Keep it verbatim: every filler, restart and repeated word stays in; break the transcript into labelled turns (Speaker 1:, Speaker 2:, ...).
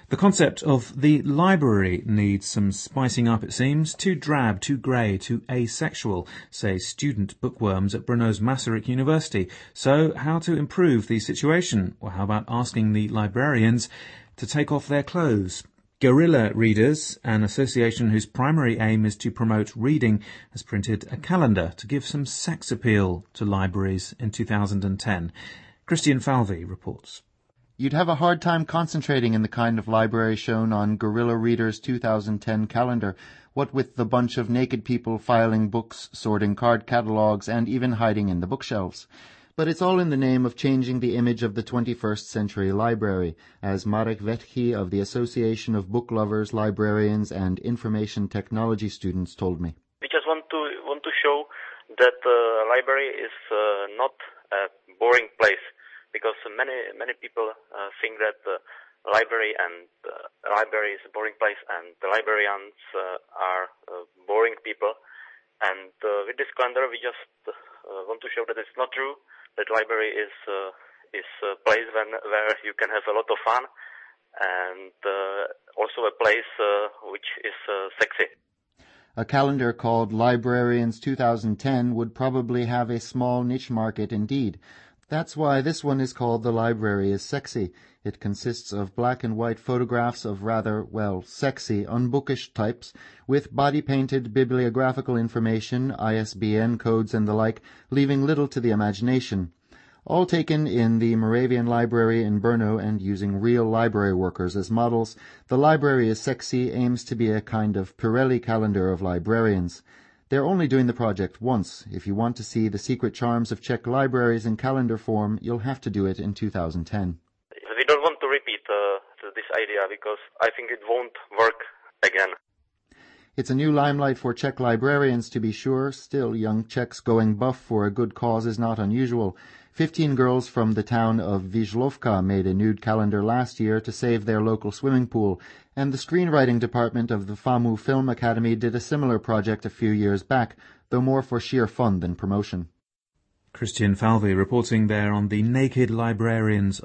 Speaker 1: The concept of the library needs some spicing up, it seems. Too drab, too grey, too asexual, say student bookworms at Brno's Masaryk University. So how to improve the situation? Or how about asking the librarians to take off their clothes? Guerrilla Readers, an association whose primary aim is to promote reading, has printed a calendar to give some sex appeal to libraries in two thousand ten. Christian Falvey reports.
Speaker 2: You'd have a hard time concentrating in the kind of library shown on Guerrilla Readers' two thousand ten calendar, what with the bunch of naked people filing books, sorting card catalogues, and even hiding in the bookshelves. But it's all in the name of changing the image of the twenty-first century library, as Marek Vetchi of the Association of Book Lovers, Librarians and Information Technology Students told me.
Speaker 3: We just want to want to show that the uh, library is uh, not a boring place, because many many people uh, think that the library and uh, library is a boring place, and the librarians uh, are uh, boring people. And uh, with this calendar, we just uh, want to show that it's not true. That library is uh, is a place when, where you can have a lot of fun, and uh, also a place uh, which is uh, sexy.
Speaker 2: A calendar called Librarians two thousand ten would probably have a small niche market indeed. That's why this one is called The Library is Sexy. It consists of black and white photographs of rather, well, sexy, unbookish types, with body-painted bibliographical information, I S B N codes and the like, leaving little to the imagination. All taken in the Moravian Library in Brno and using real library workers as models, The Library is Sexy aims to be a kind of Pirelli calendar of librarians. They're only doing the project once. If you want to see the secret charms of Czech libraries in calendar form, you'll have to do it in two thousand ten.
Speaker 3: We don't want to repeat uh, this idea because I think it won't work again.
Speaker 2: It's a new limelight for Czech librarians, to be sure. Still, young Czechs going buff for a good cause is not unusual. Fifteen girls from the town of Vyžlovka made a nude calendar last year to save their local swimming pool, and the screenwriting department of the FAMU Film Academy did a similar project a few years back, though more for sheer fun than promotion.
Speaker 1: Christian Falvey reporting there on the Naked Librarians